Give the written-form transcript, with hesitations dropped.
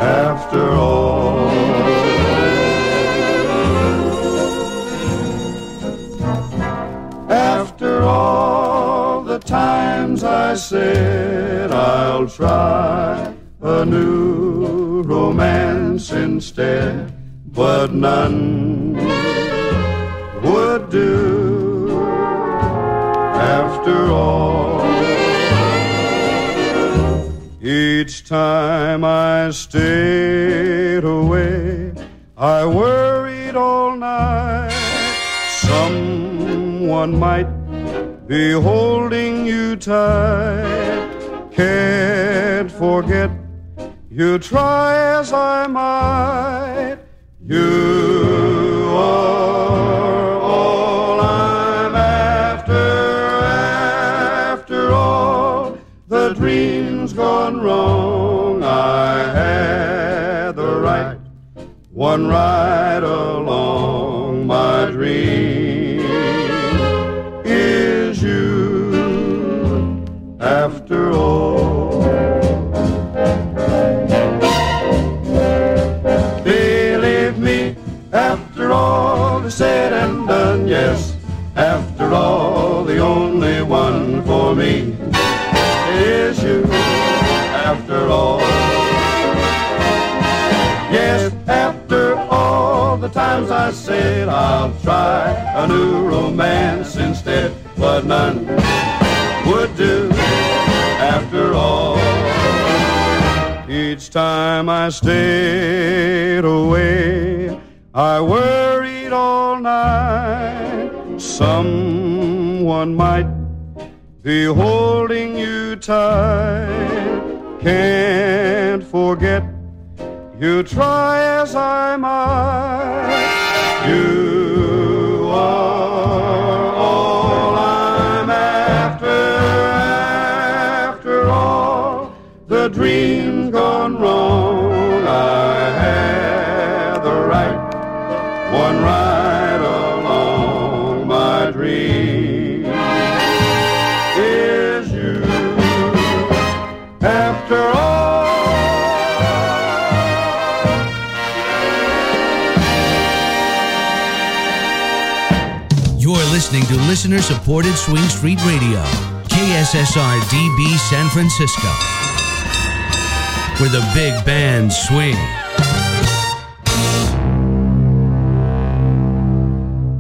after all. After all the times I said I'll try a new romance instead, but none would do after all. Each time I stayed away, I worried all night. Someone might be holding you tight. Can't forget you, try as I might. You are all I'm after all the dream's gone wrong. I had the right one right along. My dream is you after all. Believe me, after all is said and done, yes, after all, the only one for me is you after all. Yes, after all the times I said I'll try a new romance instead, but none would do after all. Each time I stayed away, I worried all night. Someone might be holding you tight. Can't forget you, try as I might. You are all I'm after all the dream's gone wrong. I had the right one right along. My dream is you after all. You're listening to listener-supported Swing Street Radio, KSSR-DB San Francisco, where the big bands swing.